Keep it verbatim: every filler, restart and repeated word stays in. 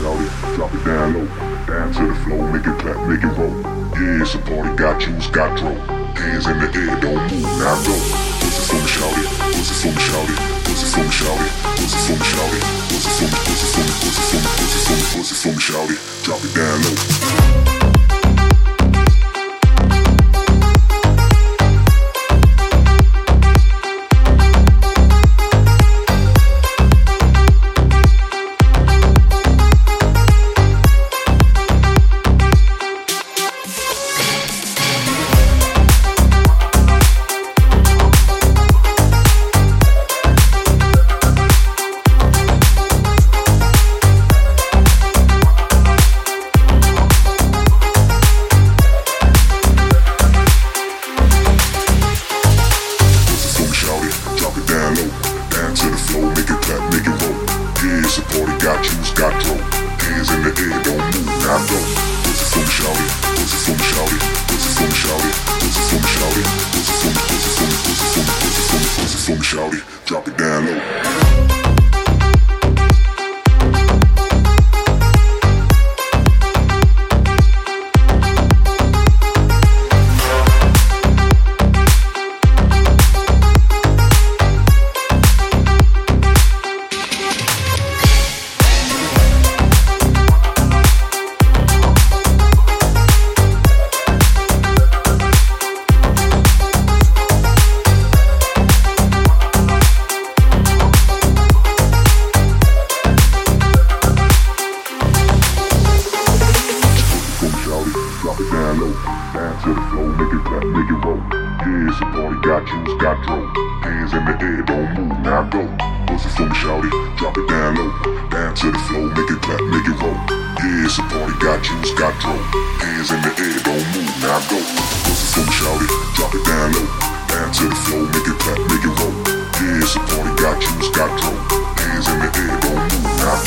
shout it, drop it down low. Down to the floor, make it clap, make it roll. Yeah, it's a party, got juice, got dro. Hands in the air, don't move, now go. Pussy for me, shout it, pussy for me, shout it, pussy for me, shout it, pussy for me, shout it, pussy for me, pussy for me, pussy for me, pussy for me, pussy for me, shout it, drop it down low. Drop it down low. Drop it down low, down to the floor, make it clap, make it roll. Yeah, it's a party, got juice, got dro. Hands in the air, don't move, now go. Pussy for me, shout it, drop it down low. Down to the floor, make it clap, make it roll. Yeah, it's a party, got juice, got dro. Hands in the air, don't move, now go. Pussy for me, shout it, drop it down low. Down to the floor, make it clap, make it roll. Yeah, it's a party, got juice, got dro. Hands in the air, don't move, now go.